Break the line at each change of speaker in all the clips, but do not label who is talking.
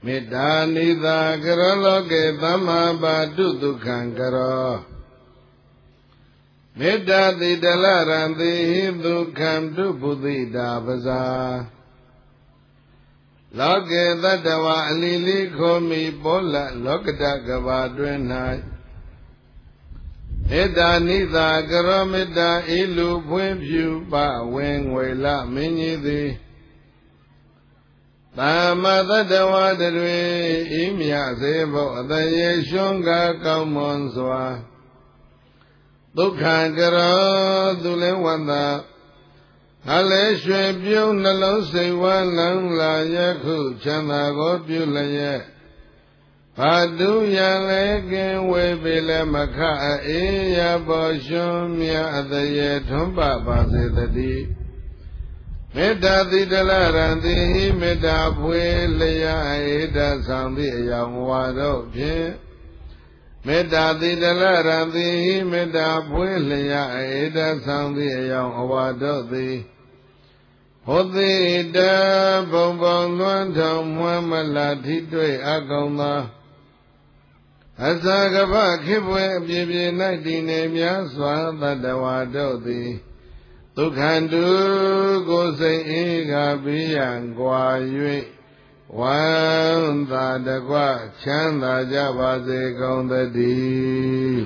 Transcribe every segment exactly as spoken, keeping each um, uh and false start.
မေတ္တာနိသာကရောလောကေသမ္မာပါတုဒုက္ခံကရောမေတ္တာတိတလရံတိဒုက္ခံတုပုသိတာပဇာလောကေတတ္တဝါအလီလီခောမိပောလလောကတကဘာတွင်၌မေတ္တာနိသာကရောမေတ္တာဤလူဖွင့်ဖြူပဝင်ငွေလမင်းကြီးသည်သမ္မာတတ္တဝါတွေဤမြစေဖို့အတရေရှုံးကားကောင်းမွန်စွာဒုက္ခကရောသူလည်းဝန္တာအလဲရွှေပြုံးနှလုံးစိတ်ဝမ်းလန်းလာယခုချမ်းသာကိုပြုလျက်ဘာတုယံလဲကင်ဝေပေလမခအေးရပေါ်ရှုံးမြအတရေထွန်းပပါစေတည်းမေတ္တာတိတလရံတိမေတ္တာဖွေလျာဧတဆောင်သည့်အယောင်ဝါတို့ဖြင့်မေတ္တာတိတလရံတိမေတ္တာဖွေလျာဧတဆောင်သည့်အယောင်အဝါတို့သည်ဟောတိတဘုံဘုံလွမ်းထောင်မွမ်းမလာထိတွေ့အကောင်သောအစကပခိပွဲအပြည့်ပြည့်၌တည်နေများစွာတတ္တဝါတို့သည်ဒုက္ခတုကိုယ်စိတ်အေးကပိယံကွာ၍ဝမ်းသာတကွချမ်းသာကြပါစေကုန်သတည်း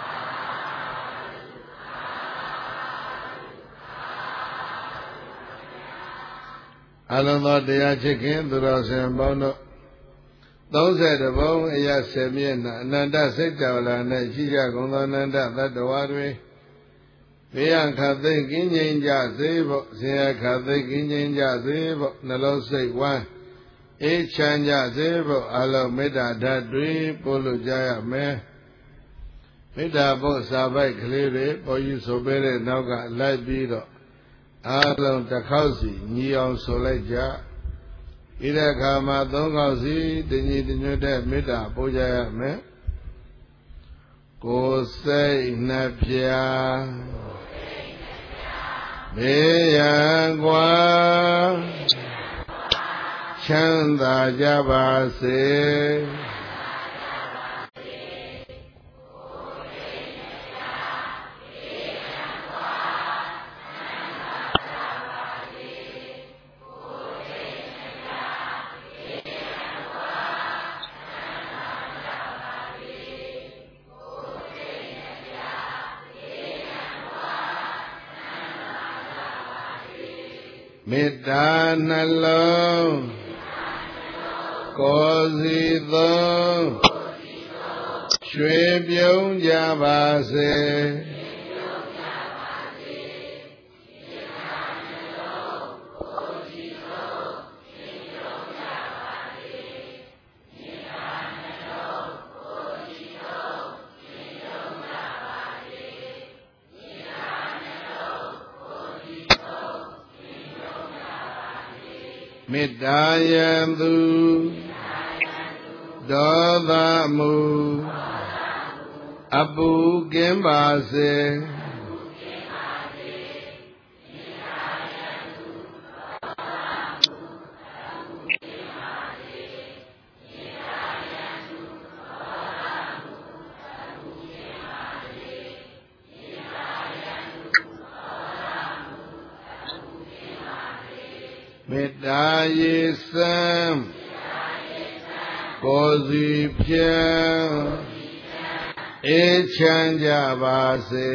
အလုံးသောတရားချစ်ခင်သူတော်စင်ပေါင်းတို့သုံးဆယ်တဘုံအရာဆယ်မျက်နှာအနန္တစိတ်တော်လာ၌ရှိကြကုန်သောအနန္တသတ္တဝါတွေဘေးရန်ခတ်သိကင်းငြိမ်ကြစေဖို့ဆင်းရဲခတ်သိကင်းငြိမ်ကြစေဖို့နှလုံးစိတ်ဝမ်းအေးချမ်းကြစေဖို့အလုံးမေတ္တာဓာတ်တွေပို့လို့ကြရမယ်မေတ္တာဖို့စာပိုက်ကလေးတွေပေါ်ယူဆိုပေးတဲ့နောက်ကလိုက်ပြီးတော့အလုံးတစ်ခေါက်စီညီအောင်ဆိုလိုက်ကြပြီးတဲ့အခါမှာသုံးခေါက်စီတညီတညွတ်တဲ့မေတ္တာပို့ကြရမယ်ကိုယ်စိတ်နှပြဘေးရန်ကွာချမ်းသာကြပါစေမေတ္တာနှလုံးကိုယ်စီသုံးရွှေပြုံးကြပါစေမေတ္တာယံသူဒေါသမူအပူကင်းပါစေမေတ္တာရေစံကိုယ်စီဖြံအေးချမ်းကြပါစေ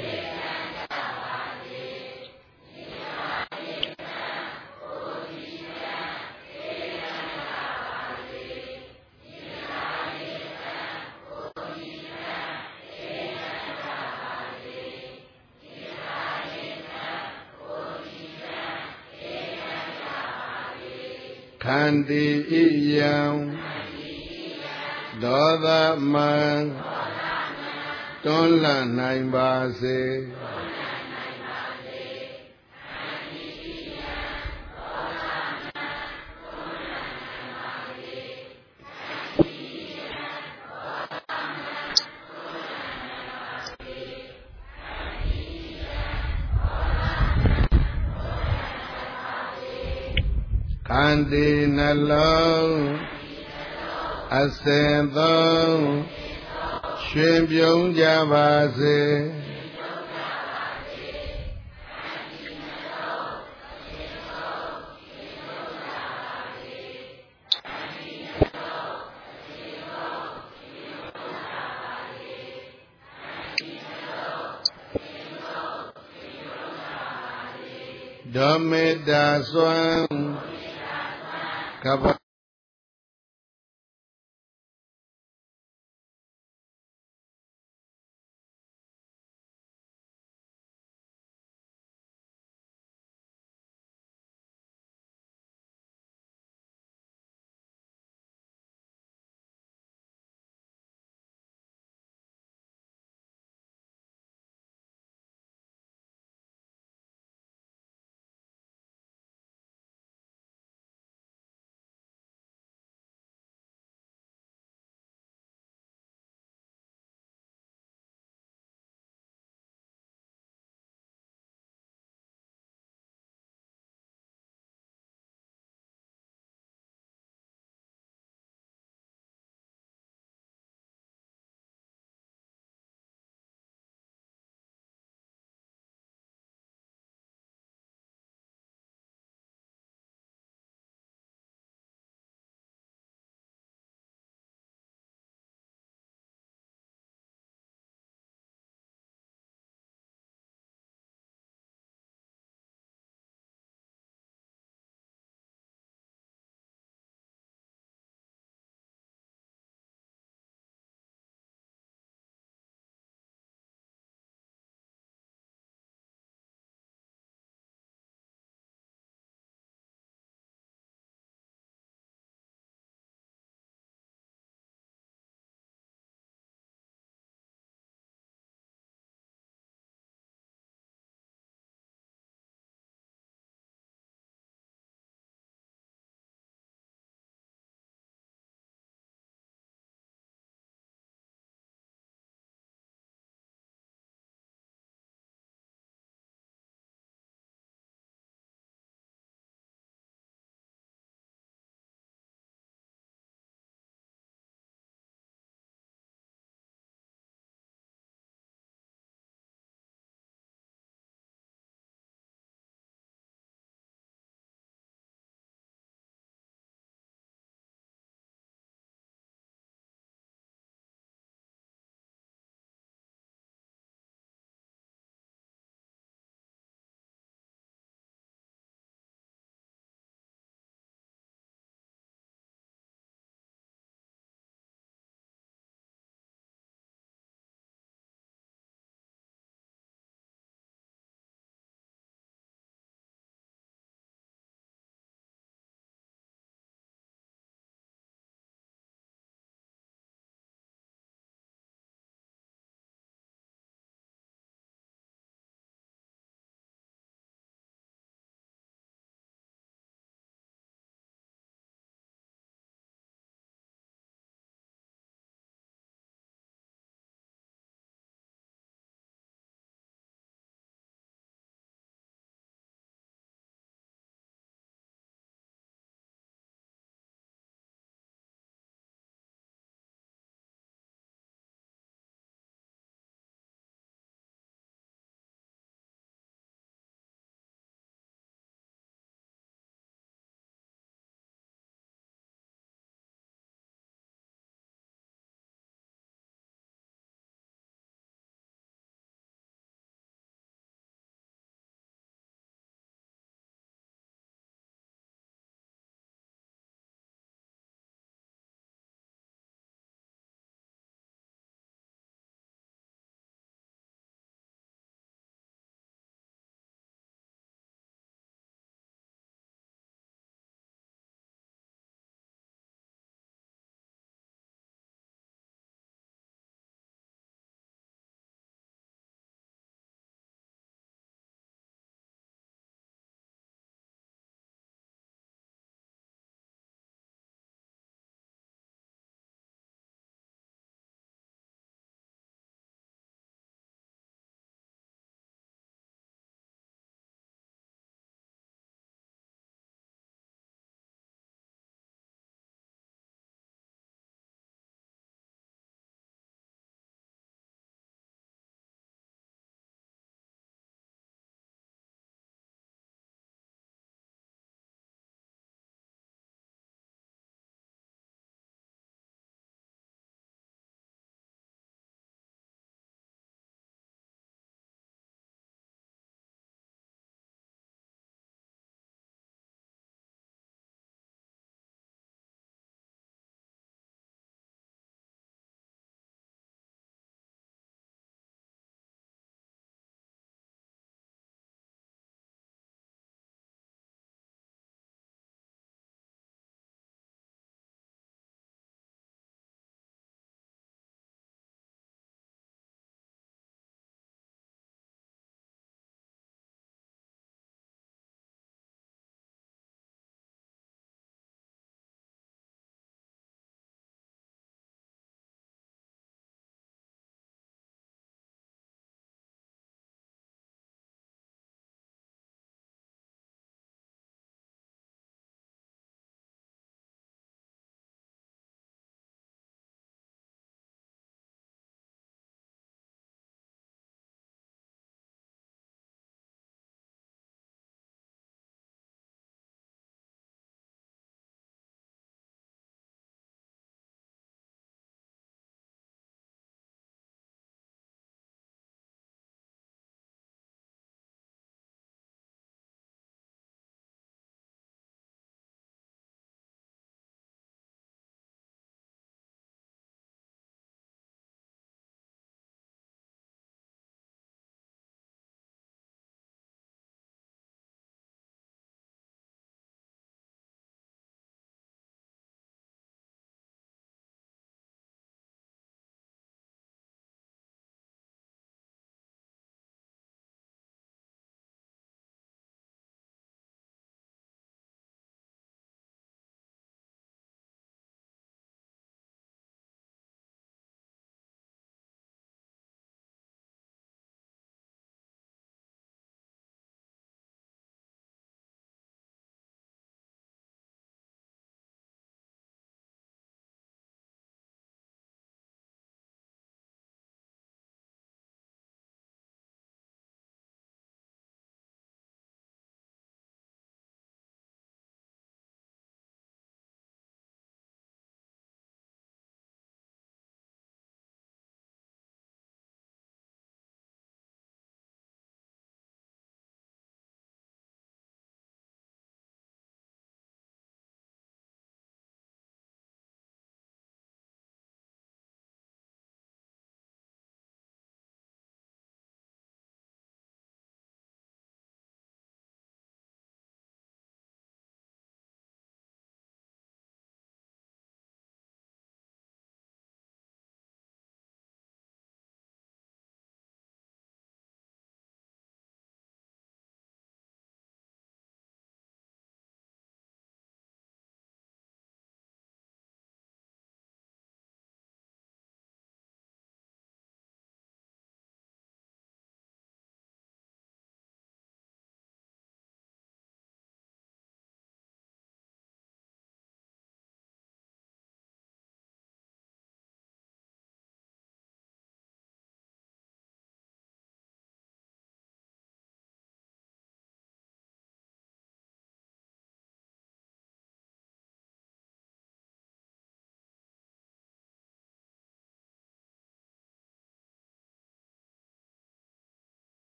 ခန္တီဣယံဒေါသမံတွန်းလှန်နိုင်ပါစေခန္တီနှလုံးအစဉ်သုံးရွှင်ပြုံးကြပါစေဒေါမေတ္တာစွမ်းကပ္ပ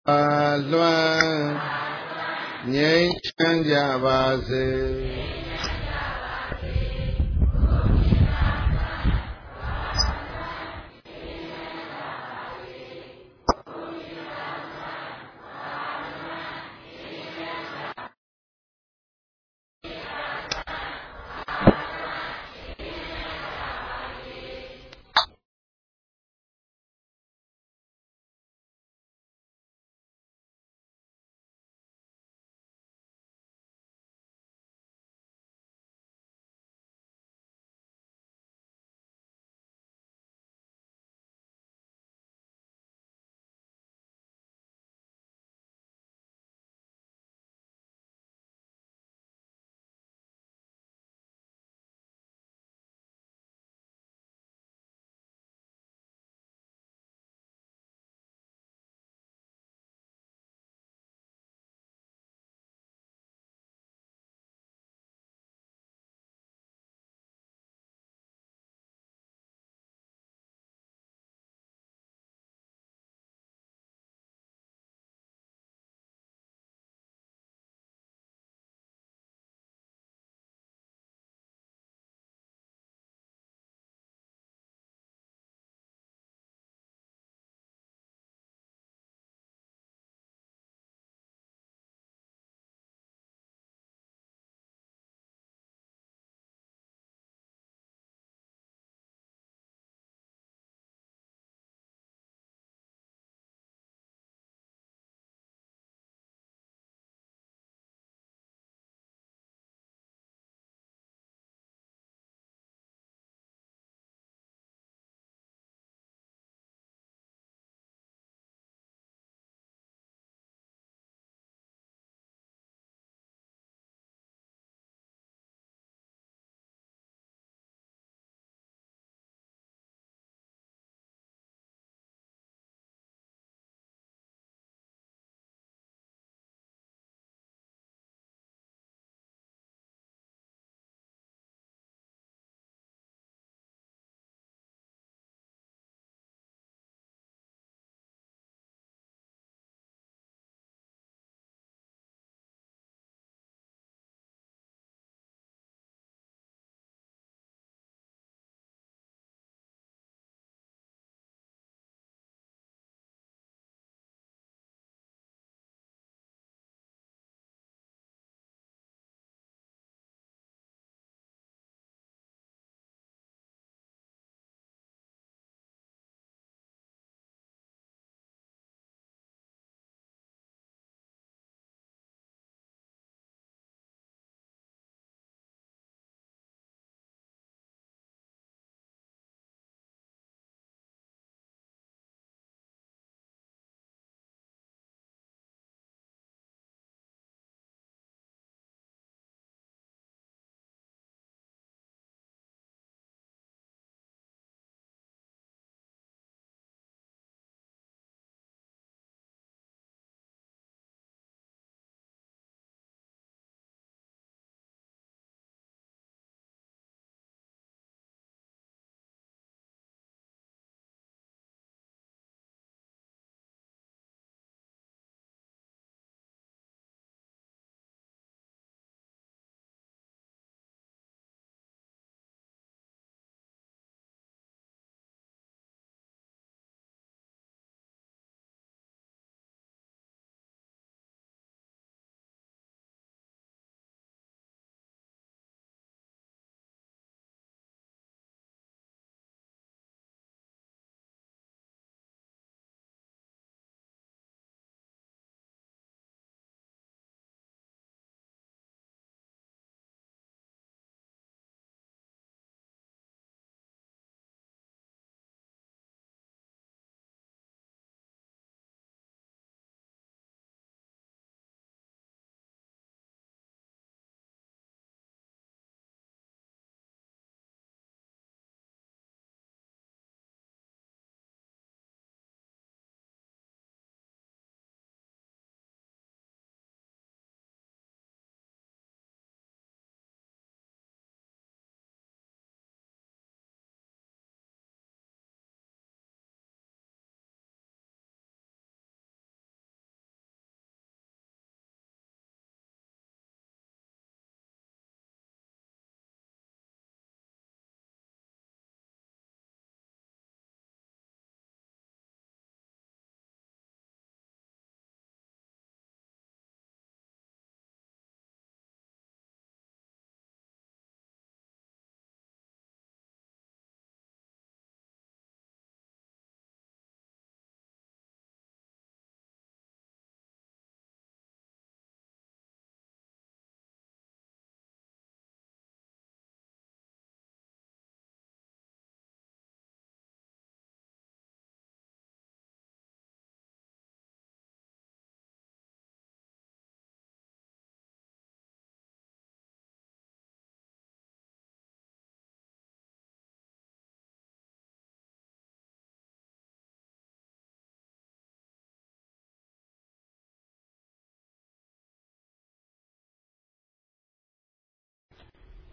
အာလွှမ်းငြိမ်းချမ်းကြပါစေ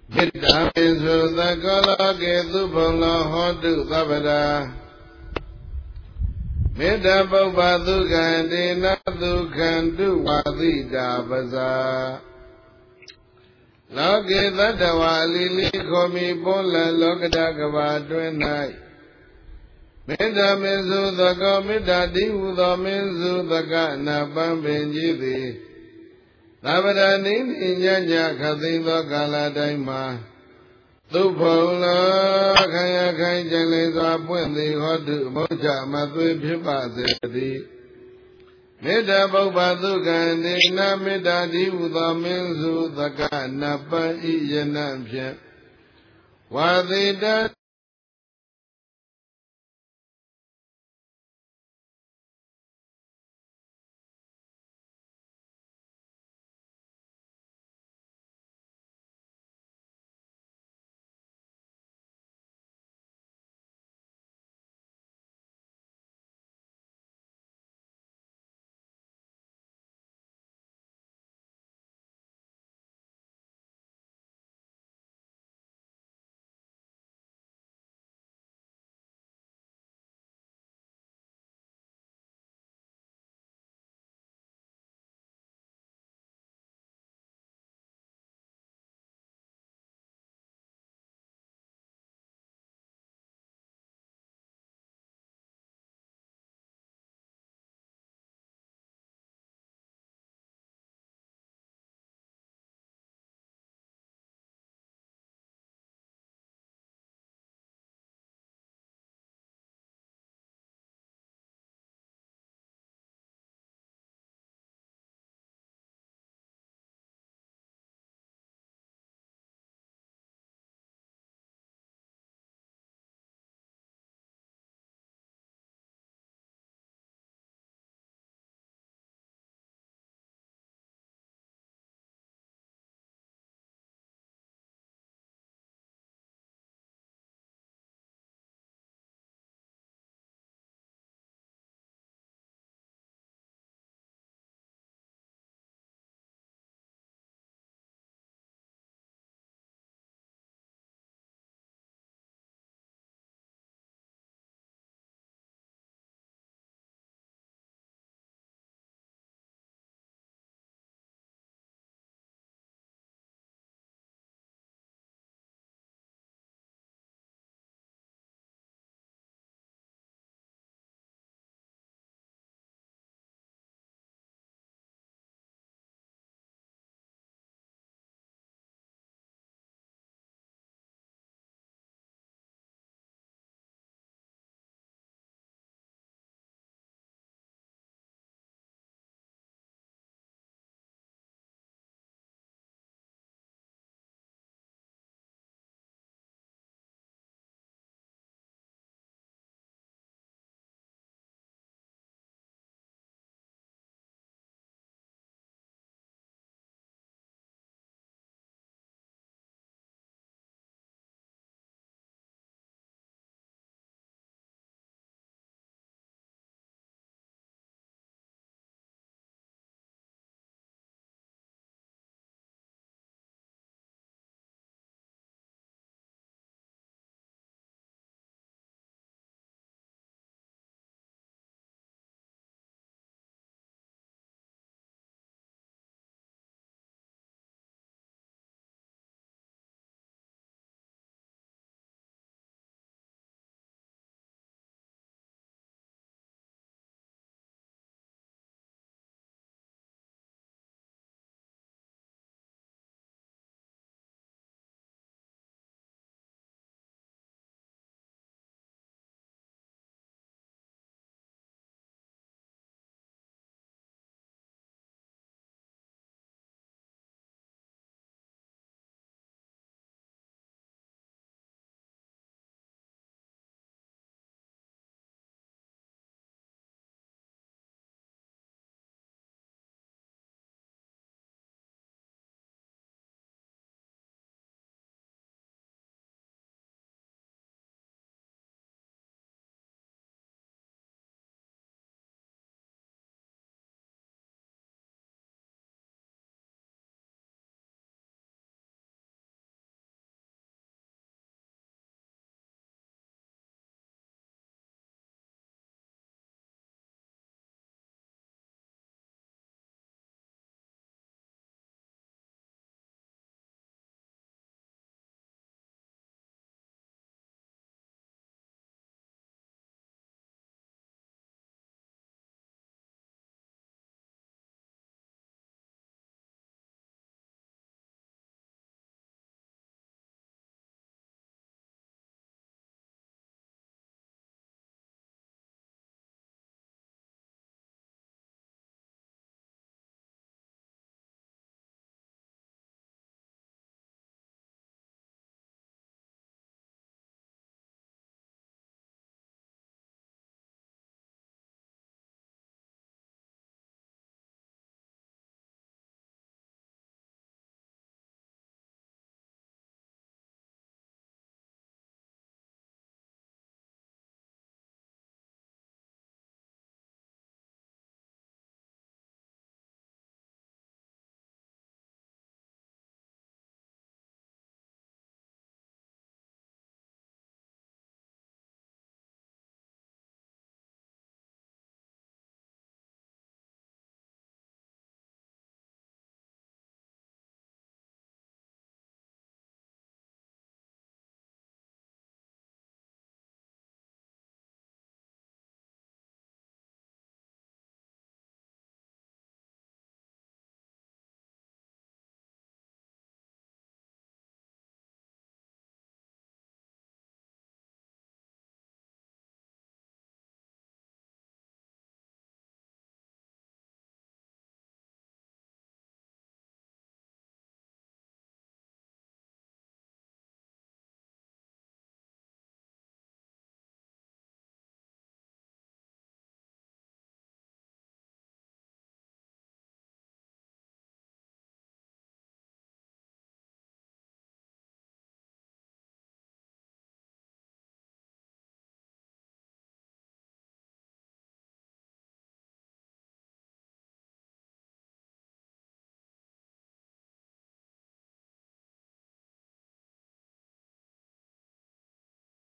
မေတ္တာမေစုသကောလောကေသူဘုံလောဟောတုသဗ္ဗရာမေတ္တာပုပ္ပဒုက္ခတေနဒုက္ခံတုဝါသီတာပဇာလောကေသတ္တဝါလီလီခောမိပေါလလောကတကဘာတွင်၌မေတ္တာမေစုသကောမေတ္တာတိဟုသောမေစုသကနာပံပင်ကြီးသည်သဗ္ဗရနိနိညညခသိသောကာလတိုင်းမှာသုဖုံလောခယခိုင်ကျင်လေစွာပွင့်သည်ဟောတုမုချမသွေဖြစ်ပါစေတည်းမေတ္တာပုပ္ပဒုက္ခံဒေနမေတ္တာတိဟုသောမင်းစုသကနပံဤယနံဖြင့်ဝါသေတ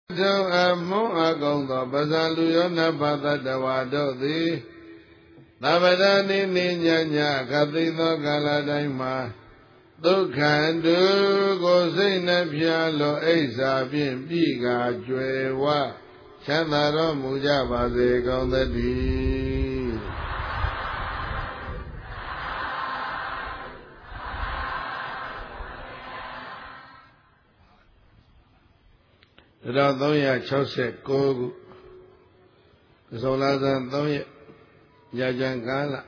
Don't among a gondo, Bazaluana Badawado, the Navadani Ninya, Katino Galadaima, Dukan do Gozina Pialo, Esa, Bien Biga, Juewa, Chandaro Mujaba, the Gondadi. Radoya Chose Kogu Zolazan Doya Yajangala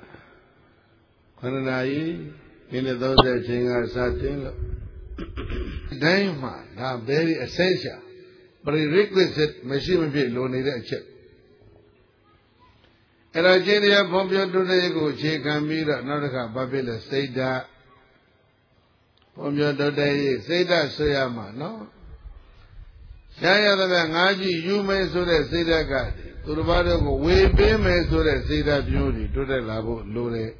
Kanai in the those that Chinga Satin Daima, now very essential, prerequisite machine be loaned a check. And I get here from your today go check and meet another Babila say that from your today say that Soyama, no? Yaya the Nangaji, you may so that say that God, to the bottom of way pay may so that say that beauty to the labo lore.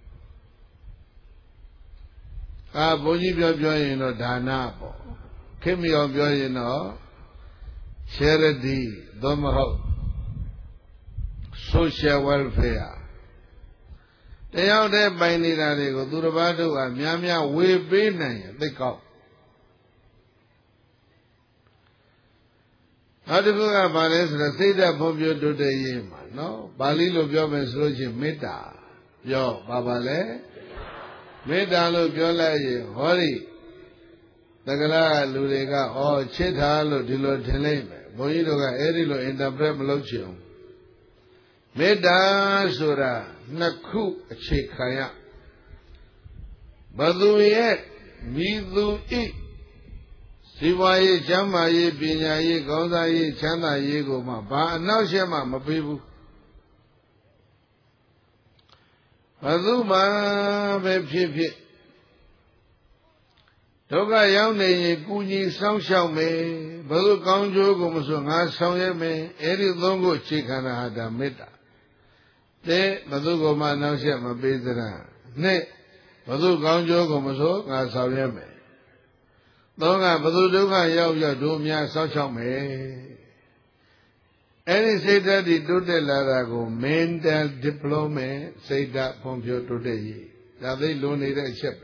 Ah, Boji Bioin no Danabo. Came me on Bioin no charity, Domaho, social welfare. They out there by Nida, they go to the bottom and Yamia way pay they call. How do you go about this? Say that from your to the Yema, no? Bali lo Bio Mesloji Meta, Yo, Babale, Meta lo Biola, Hori, Tagala, Ludega, or Chitalo, Dilo Teleme, Boyidoga, Erilo, in the Bremlochio. Meta Sura, Naku, Chikaya. Badu yet, Midu eat. Sivaye, Jamaye, Binyaye, Gozaye, Chanda Yegoma, Ba, now Shema, Mapibu. Bazuma, Bepip. Toga Yamne, Kuji, Sound Shao Me, Bazu Kanjo, Gomusung, Sound Me, Eri Longo, Chikana, Hada Meta. De, Bazugoma, now Shema, Bezana. Ne, Bazu Kanjo, Gomuso, Sound Me. Donga Baduga Yao Dumia Social Me. Any say that he do the Larago, mental diploma, say that from your today. Now they loan it a ship.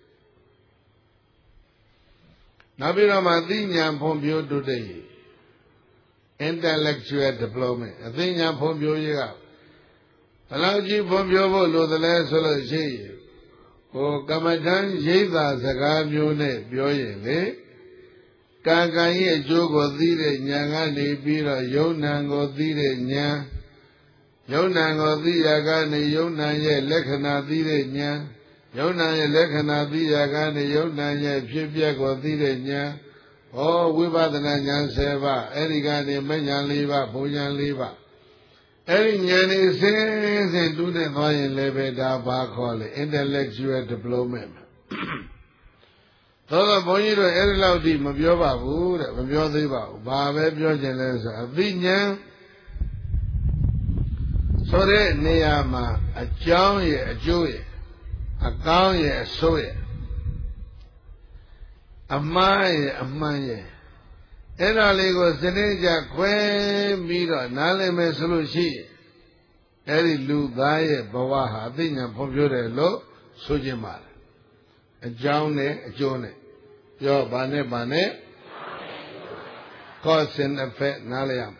Nabira Madinya from your today. Intellectual diploma. A thing from your year. Allow you from your vote, the last solution. O Kamadan Jeva Zagamune Bioye, Kagaye Jogo Dide Nyangani Bira Yonango Dide Nya, Yonango Diagani Yonaye Lekana Dide Nya, Yonaye Lekana Diagani Yonaye Pipiago Dide Nya, O Wibadana Nyan Seva, Erigani Menyan Liva, Puyan Liva. Every Yanni says and do the Noyan Lebeda Bakole, intellectual diploma. Todo Bonito Erilaudi, Mabioba, Mabiodiba, Babe Biogenes, a Vinya Sore Neama, a Johnny, a Joey, a Gownye, a Soya, a Maya, a Maya. Era lego seneja kwe miro nale me solushi. Eri lu daye bawaha adinya pompiore lo sujimara. A jaune, a jone. Yo bane bane. Cause and effect naleam.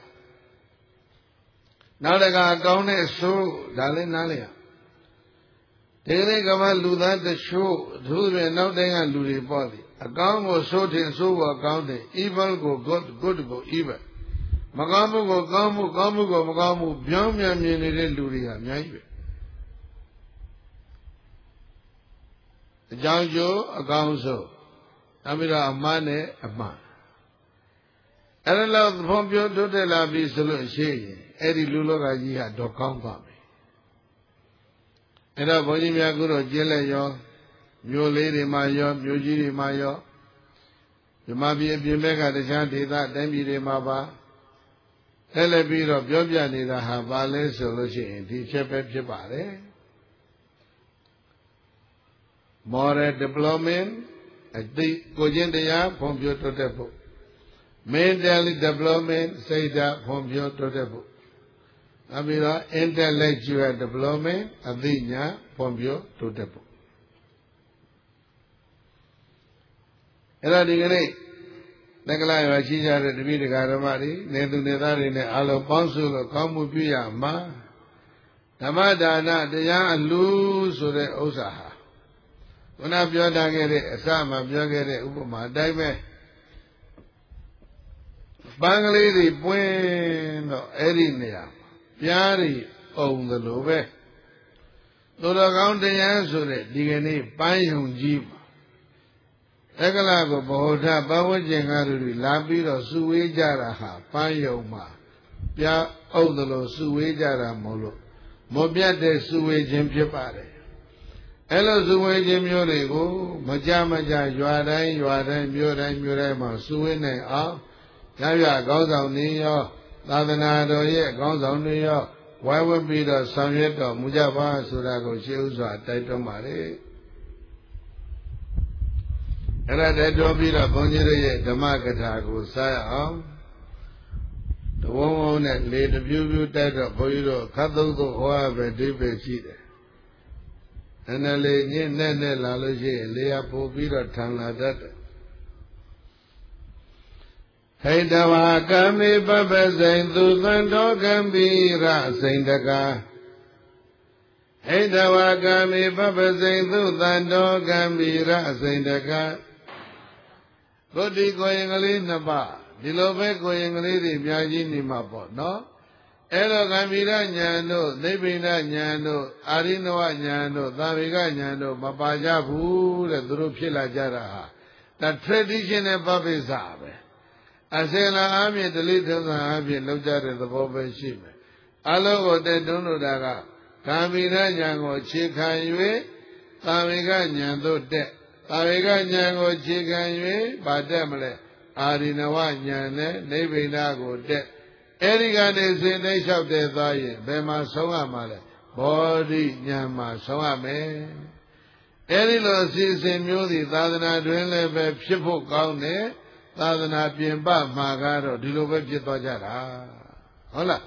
Nalega gaune so dale naleam. Tere gama luda the show, Dhube now denga luri body. A gown was so tin so accounting, evil go good, good go evil. Magamu go gamu, gamu go magamu, Biamia Mini Luria, Naive. A Janjo, a gown so. Amira a mane, a man. And I love the Pompio to the Labi Solution, Eddie Luloga Yia, do come for me. And I believe I go to Jella. Your lady Mayo, Mujiri Mayo, you might be if you make a shanty that then be the Maba. Tell a bit of Jobiani that have valid solution, teacher Pepsi. More deployment, a deep Gojendia, Pompio to Depo. mentally development စိတ်ဓာတ်ဖွံ့ဖြိုးတိုးတက်ဖို့နောက်ပြီးတော့ intellectual development အသိဉာဏ်ဖွံ့ဖြိုးတိုးတက်ဖို့အဲ့ဒါဒီကနေ့တက္ကလာရွာရှိကြတဲ့တပည့်တရားဓမ္မတွေနေသူနေသားတွေနဲ့အလုံးပေါင်းစုလို့ကောင်းမှုပြုရမှာဓမ္မဒါနတရားအလူဆိုတဲ့ဥစ္စာဟာခုနပြောထားခဲ့တဲ့အစမှပြောခဲ့တဲ့ဥပမာအတိုင်းပဲပန်းကလေးတွေပွင့်တော့အဲ့ဒီနေရာပြားတွေအုံသလိုပဲသူတော်ကောင်းတရားဆိုတဲ့ဒီကနေ့ပန်းယုံကြီးမှာတက္ကလာကိုဗဟိုထပဝကျင်ကားတွေလာပြီးတော့စုဝေးကြတာဟာပန်းယုံမှာပြားအုံသလိုစုဝေးကြတာမဟုတ်လို့မပြတ်တဲ့စုဝေးခြင်းဖြစ်ပါတယ်အဲ့လိုစုဝေးခြင်းမျိုးတွေကိုမကြမကြရွာတိုင်းရွာတိုင်းမြို့တိုင်းမြို့တိုင်းမှာစုဝေးနိုင်အောင်ရရကောင်းဆောင်နေရောသာသနာတော်ရဲ့ကောင်းဆောင်တွေရောဝိုင်းဝန်းပြီးတော့ဆောင်ရွက်တော်မူကြပါဆိုတာကိုရှေးဥစွာတိုက်တွန်းပါလေအဲ့ဒါတိုက်တွန်းပြီးတော့ဘုန်းကြီးတို့ရဲ့ဓမ္မကထာကိုစားရအောင်တဝုံဝုံနဲ့လေတပြူးပြူးတိုက်တော့ဘုန်းကြီးတို့ခတ်သုံးသုံးဟောရပဲဒီပဲရှိတယ်အဲ့ဒါလေညင်းနဲ့နဲ့လာလို့ရှိရင်လေယာပို့ပြီးတော့ထန်လာတတ်တယ်ဟိတဝါကမေပပစိန်သူသံတော်ကံဘိရစိန်တကာဟိတဝါကမေပပစိန်သူသံတော်ကံဘိရစိန်တကာကိုတိကိုရင်ကလေးနှစ်ပါးဒီလိုပဲကိုရင်ကလေးတွေအများကြီးနေမှာပေါ့နော်အဲ့တော့ကံဘိရဉာဏ်တို့သိဗ္ဗိနဉာဏ်တို့အာရိနဝဉာဏ်တို့သာဝေကဉာဏ်တို့မပါကြဘူးတဲ့သူတို့ဖြစ်လာကြတာဟာဒါ traditional ပပိစ္ဆာပဲအစင်လာအမြင့်ဒလိထုံးသာအမြင့်လောက်ကြတဲ့သဘောပဲရှိမယ်အလုံးကိုတဲ့တွန်းလို့တာကကာမိရဉာဏ်ကိုခြေခံ၍သာဝေကဉာဏ်သို့တက်သာဝေကဉာဏ်ကိုခြေခံ၍ဗာတက်မလဲအာရိနဝဉာဏ်နဲ့နိဗ္ဗိဏကိုတက်အဲ့ဒီကနေစဉ်သိလျှောက်တဲ့သွားရင်ဘယ်မှာဆုံးရမှာလဲဘောဓိဉာဏ်မှာဆုံးရမယ်အဲ့ဒီလိုအစီအစဉ်မျိုးဒီသာသနာတွင်လည်းပဲဖြစ်ဖို့ကောင်းတယ်သာသနာပြင်ပမှာကတော့ဒီလိုပဲဖြစ်သွားကြတာဟုတ်လား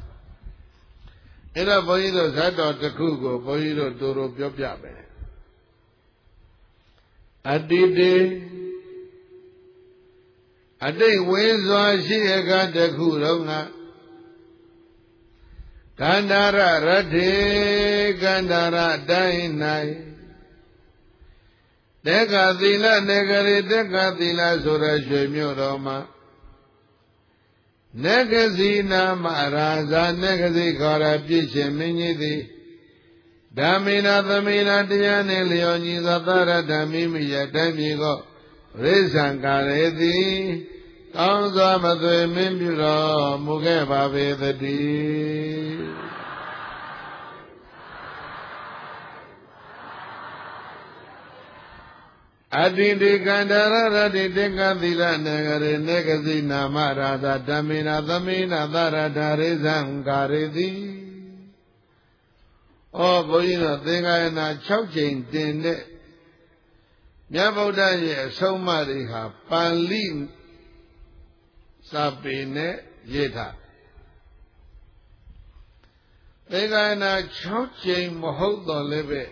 အဲ့တော့ဘုန်းကြီးတို့ဇတ်တော်တစ်ခုကိုဘုန်းကြီးတို့တူတူပြောပြမယ်အတိတေအတိတ်ဝေစွာရှိရကတစ်ခုတော့ငါကန္တာရရထေကန္တာရတိုင်း၌တေကသီလနေကရေတေကသီလဆိုရရွှေမြို့တော်မှာနေကစီနာမရာဇာနေကစီခေါ်ရပြည့်ရှင်မင်းကြီးသည်ဓမ္မေနာသမေနာတရားနှင့်လျော်ညီသောသရဓမ္မိမိယတမ်းမြေကိုရိဇံကာရေသည်ကောင်းစွာမသွေမင်းပြုတော်မူခဲ့ပါပေသတည်းအတိတိကန္တရရတိတေကသီလနဂရေနေကစီနာမရာဇာဓမ္မေနာသမေနာသရဓာရိဇံကာရေတိဩဘုန်းကြီးတို့သင်္ဃာယနာ၆ကြိမ်တင်တဲ့မြတ်ဗုဒ္ဓရဲ့အဆုံးအမတွေဟာပါဠိစာပေနဲ့ရေးထားသင်္ဃာယနာ၆ကြိမ်မဟုတ်တော့လည်းပဲ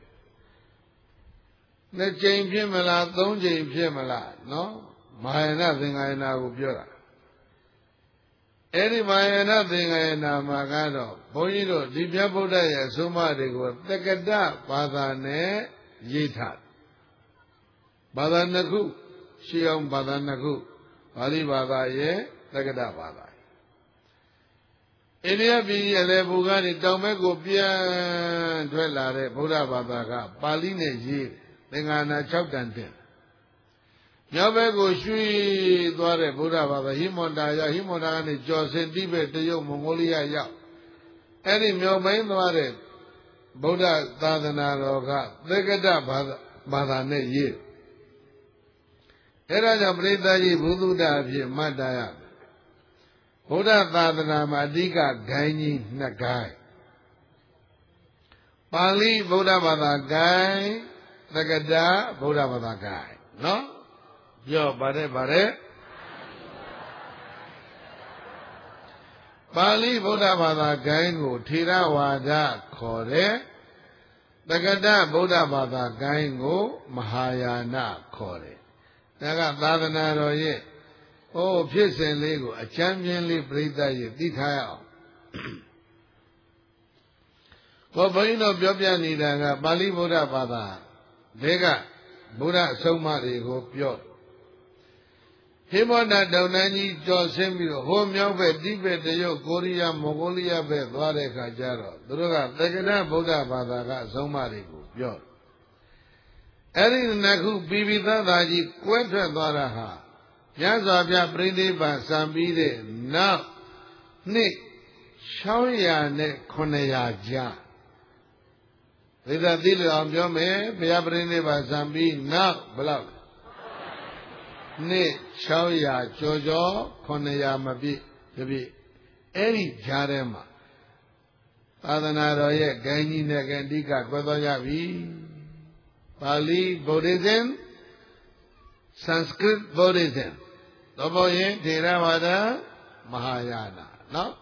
နှစ်ကြိမ်ဖြစ်မလားသုံးကြိမ်ဖြစ်မလားနော်မဟာယာနသင်္ဃာယနာကိုပြောတာအဲ့ဒီမဟာယာနသင်္ဃာယနာမှာကတော့ဘုန်းကြီးတို့ဒီမြတ်ဗုဒ္ဓရဲ့အဆုံးအမတွေကိုတက္ကတဘာသာနဲ့ရေးထားဘာသာနှစ်ခုရှင်းအောင်ဘာသာနှစ်ခုပါဠိဘာသာရဲ့တက္ကတဘာသာအိန္ဒိယပြည်ရဲ့လေဘူကနေတောင်ဘက်ကိုပြန်ထွက်လာတဲ့ဗုဒ္ဓဘာသာကပါဠိနဲ့ရေးသင်္ဃာနာ၆တန်တင်မြောက်ဘက်ကိုရွှေ့သွားတဲ့ဗုဒ္ဓဘာသာဟိမွန်တာရောက်ဟိမွန်တာကနေကျော်စင်တိဘက်တရုတ်မွန်ဂိုလီးယားရောက်အဲ့ဒီမြောက်ပိုင်းသွားတဲ့ဗုဒ္ဓသာသနာတော်ကသက္ကတဘာသာဘာသာနဲ့ရေးအဲ့ဒါကြောင့်ပရိသတ်ကြီးဘုသူတ္တအဖြစ်မှတ်သားရဗုဒ္ဓသာသနာမှာအဓိကဂိုင်းကြီးနှစ်ဂိုင်းပါဠိဗုဒ္ဓဘာသာဂိုင်းသက္ကတဗုဒ္ဓဘာသာဂိုင်းနော်ပြောပါတယ်ပါတယ်ပါဠိဗုဒ္ဓဘာသာဂိုင်းကိုထေရဝါဒခေါ်တယ်တက္ကတဗုဒ္ဓဘာသာဂိုင်းကိုမဟာယာနခေါ်တယ်ဒါကသာသနာတော်ရဲ့ဟိုဖြစ်စဉ်လေးကိုအချမ်းပြင်းလေးပြိဿရဲ့သိထားရအောင်ဘောဘုန်းကြီးတို့ပြောပြနေတာကပါဠိဗုဒ္ဓဘာသာတွေက ဗုဒ္ဓအဆုံးအမတွေကိုပြောဟိမောဒတောင်တန်းကြီးကြော်ဆင်းပြီးတော့ဟိုမြောက်ဘက်တိဘက်တရုတ်ကိုရီးယားမော်ဂိုလီးယားဘက်သွားတဲ့အခါကျတော့သူတို့ကသက္ကတဗုဒ္ဓဘာသာကအဆုံးအမတွေကိုပြောအဲ့ဒီနှစ်ခုပြီးပြီးသားသားကြီးကွဲထွက်သွားတာဟာမြတ်စွာဘုရားပြိဋိဘံစံပြီးတဲ့နောက်နှစ်၆၀၀နဲ့၇၀၀ကြားဝိသတိလအောင်ပြောမယ်ဘုရားပြိဋိဘံစံပြီးနောက်ဘယ်လောက်နှစ်၆၀၀ကျော်ကျော်၇၀၀မပြည့်တပြည့်အဲ့ဒီကြားထဲမှာသာသနာတော်ရဲ့ဂိုင်းကြီးနဲ့ကအဓိကကွဲသွားကြပြီပါဠိ Buddhism Sanskrit Buddhism တော့ဘောရင်ထေရဝါဒမဟာယာနနော်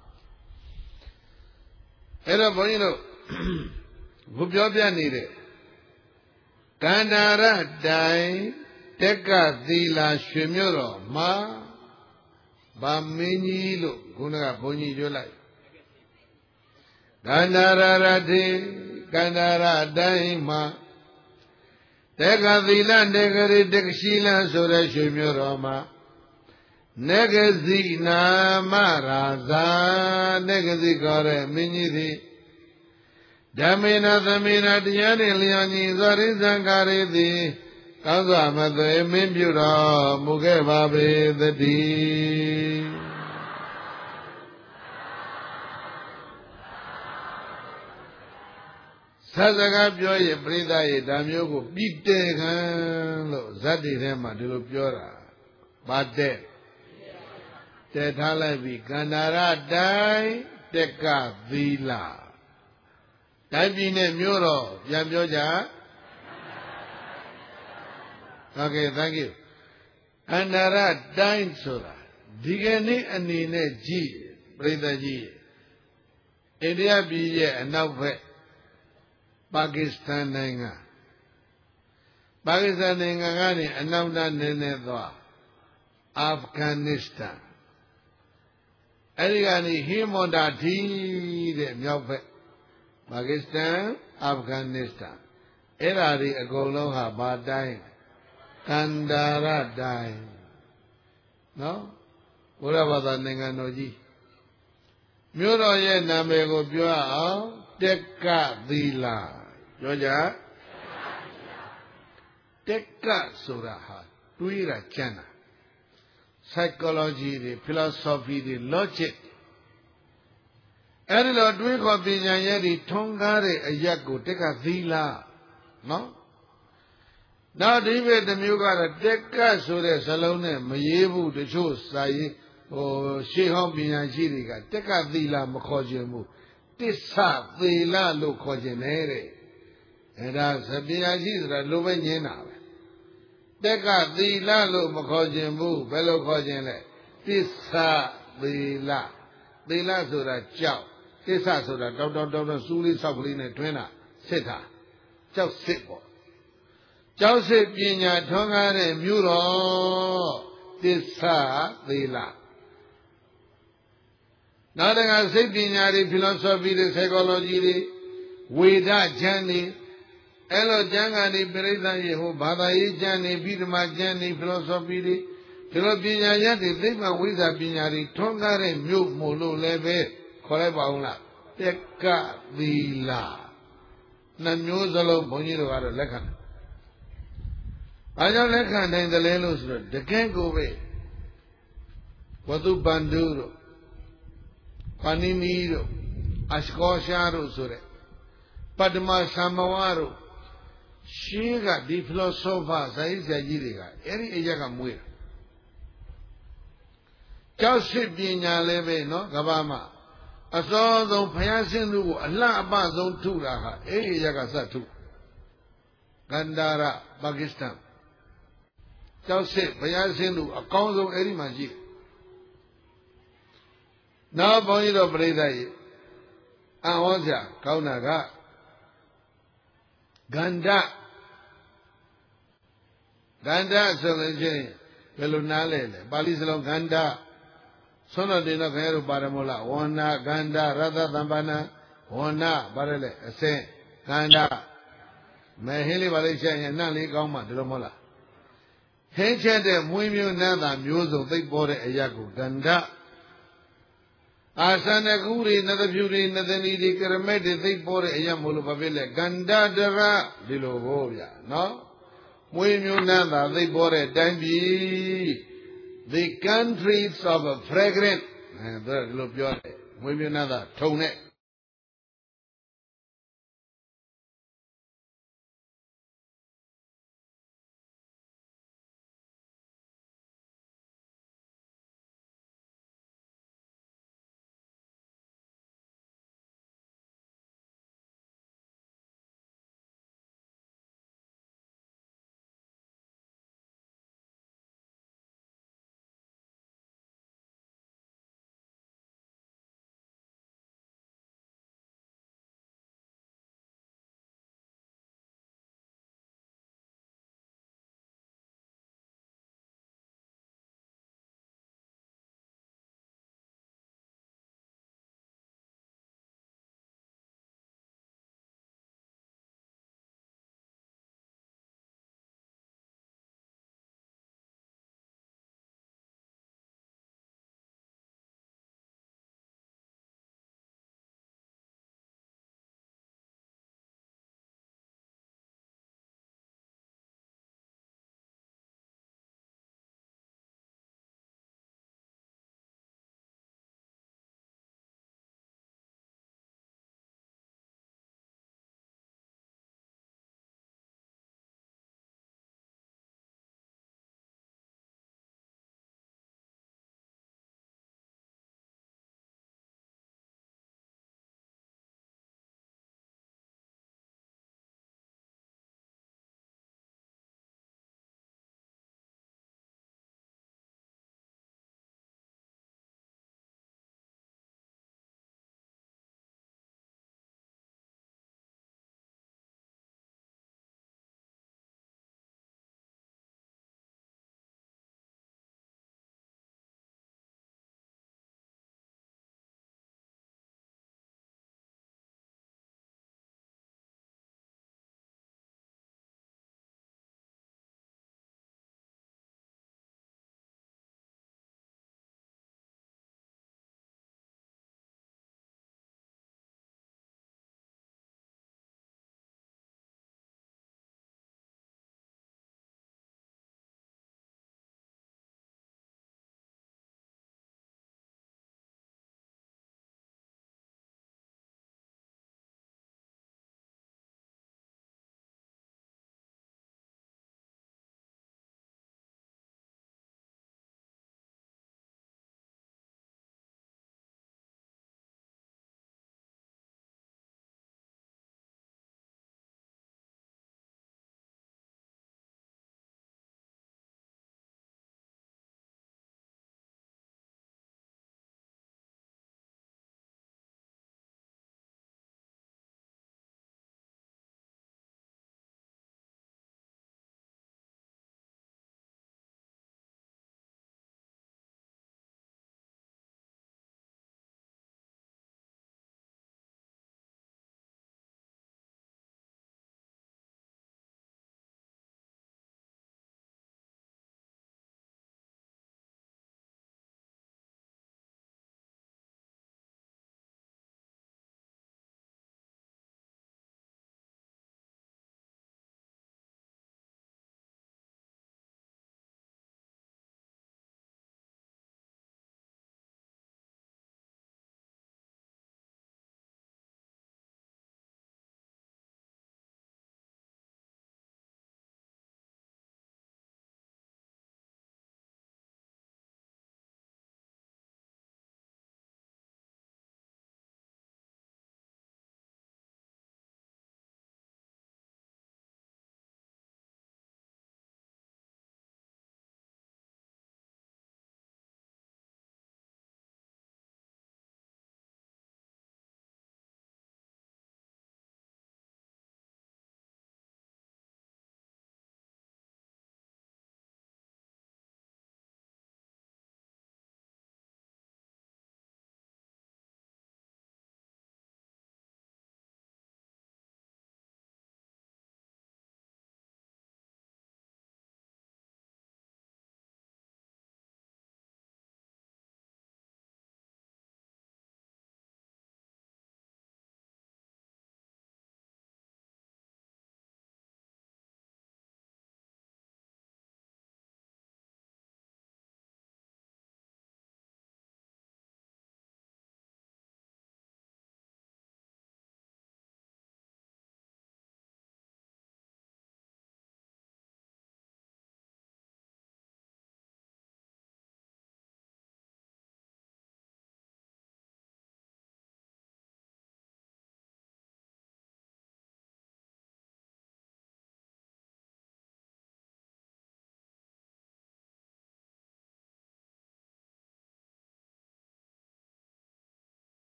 အဲ့တော့ဘုန်းကြီးတို့ဘုပြောပြနေတဲ့ကန္တာရတိုင်တက္ကသီလာရွှေမြို့တော်မှာဗာမင်းကြီးလို့ခုနကဘုန်းကြီးပြောလိုက်ကန္တာရရတိကန္တာရတိုင်မှာတက္ကသီလတေကရိတက္ကရှိလဆိုတဲ့ရွှေမြို့တော်မှာနေကစီနာမရာဇာနေကစီခေါ်တဲ့မင်းကြီးသည်ဓမ္မေနသမေနတရားနှင့်လျော်ညီသောရိသံဃာရေသည်ကောင်းစွာမသွေမင်းပြုတော်မူခဲ့ပါပေသတည်းဆက်စကားပြောရင်ပြိဿရဲ့ဓာမျိုးကိုပြီးတဲခံလို့ဇတ်တွေထဲမှာဒီလိုပြောတာပါတဲ့တဲထားလိုက်ပြီကန္တာရတိုင်တက္ကသီလတိုင်းပြည်နဲ့မြို့တော်ပြန်ပြောကြ Okay thank you ကန္တာရတိုင်ဆိုတာဒီကနေ့အနေနဲ့ကြည့်ပြိဿကြီးအိန္ဒိယပြည်ရဲ့အနောက်ဘက်ပါကစ္စတန်နိုင်ငံပါကစ္စတန်နိုင်ငံကနေအနောက်နားနည်းနည်းသွားအာဖဂန်နစ္စတန်အဲ့ဒီကနေဟိမွန်တာထီတဲ့မြောက်ဘက်ပါကစ္စတန်အာဖဂန်နစ္စတန်အဲ့ဓာတွေအကုန်လုံးဟာဘာတိုင်းကန္တာရတိုင်းနော်ဘုရားဘာသာနိုင်ငံတော်ကြီးမြို့တော်ရဲ့နာမည်ကိုပြောအောင်တက္ကသီလာပြောကြတက္ကဆိုတာဟာတွေးတာကြံတာ psychology တွေ philosophy တွေ logic အဲ့ဒီလိုတွေးခေါ်ပညာရဲ့ဒီထွန်းကားတဲ့အရက်ကိုတက္ကသီလာနော်နောက်ဒီဘက်တစ်မျိုးကတော့တက္ကဆိုတဲ့ဇလုံးနဲ့မရေးဘူးတချို့စာရေးဟိုရှေးဟောင်းပညာရှိတွေကတက္ကသီလာမခေါ်ခြင်းဘူးတစ္ဆသီလလို့ခေါ်ခြင်းနဲ့တဲ့အဲ့ဒါသပညာရှိဆိုတာလိုပဲညင်းတာပဲတက္ကသီလလို့မခေါ်ခြင်းဘူးဘယ်လိုခေါ်ခြင်းလဲတစ္ဆသီလသီလဆိုတာကြောက်တစ္ဆဆိုတာတောက်တောက်တောက်တောက်စူးလေးဆောက်ကလေးနဲ့တွင်းတာစစ်တာကြောက်စစ်ပေါ့ကြောက်စစ်ပညာထွန်းကားတဲ့မြို့တော်တစ္ဆသီလနောက်တကစိတ်ပညာတွေ philosophy တွေ psychology တွေဝေဒကျမ်းတွေအဲ့လိုကျမ်းဂန်တွေပြိဿရေဟိုဘာသာရေးကျမ်းတွေပြီးဓမ္မကျမ်းတွေ philosophy တွေဒီလိုပညာရတဲ့သိပ္ပံဝိဇ္ဇာပညာတွေထွန်းကားတဲ့မြို့မို့လို့လည်းပဲခေါ်လိုက်ပါဦးလားတက္ကသီလနှမျိုးစလုံးဘုန်းကြီးတို့ကတော့လက်ခံတယ်။ဘာကြောင့်လက်ခံနိုင်တယ်လဲလို့ဆိုတော့တကယ်ကိုပဲဝတုပန္တုတို့ပါဏိနီတို့အရှကောရှာတို့ဆိုတဲ့ပတ္တမသံမဝတို့ရှင်းကဒီဖီလိုဆိုဖာဇာတိဆရာကြီးတွေကအဲ့ဒီအရက်ကမွေးတာကျောက်စစ်ပညာလည်းပဲနော်ကဘာမှာအစောဆုံးဘုရားရှင်သူကိုအလှအပဆုံးထုတာဟာအဲ့ဒီအရက်ကစထုကန္တာရပါကစ္စတန်ကျောက်စစ်ဘုရားရှင်သူအကောင်းဆုံးအဲ့ဒီမှာရှိတယ်နောက်ဘုန်းကြီးတို့ပြိဿကြီးအဟောစရာကောင်းတာကဂန္ဓဂန္ဓဆိုလို့ချင်းဘယ်လိုနားလဲလဲပါဠိစလုံးဂန္ဓဆွမ်းတော်တင်တော့ခင်ဗျားတို့ပါတယ်မို့လားဝန္နာဂန္ဓရသသမ္ပန္နဝန္နာပါတယ်လေအစင်ဂန္ဓမဲဟင်းလေးပါလိမ့်ချက်ရင်နှံ့လေးကောင်းမှဒီလိုမဟုတ်လားဟင်းချက်တဲ့မွေးမျိုးနန်းသာမျိုးစုံသိပ်ပေါ်တဲ့အရာကိုဂန္ဓအာသနကူရီနသဖြူရီနသနီဒီကရမက်တွေသိပ်ပေါ်တဲ့အရာမို့လို့ဘာဖြစ်လဲဂန္ဓတရဒီလိုဟောဗျာနော်မွေးမျိုးနန်းသာသိပ်ပေါ်တဲ့တိုင်းပြည် the countries of a fragrant အဲဒါလိုပြောတယ်မွေးမျိုးနန်းသာထုံတဲ့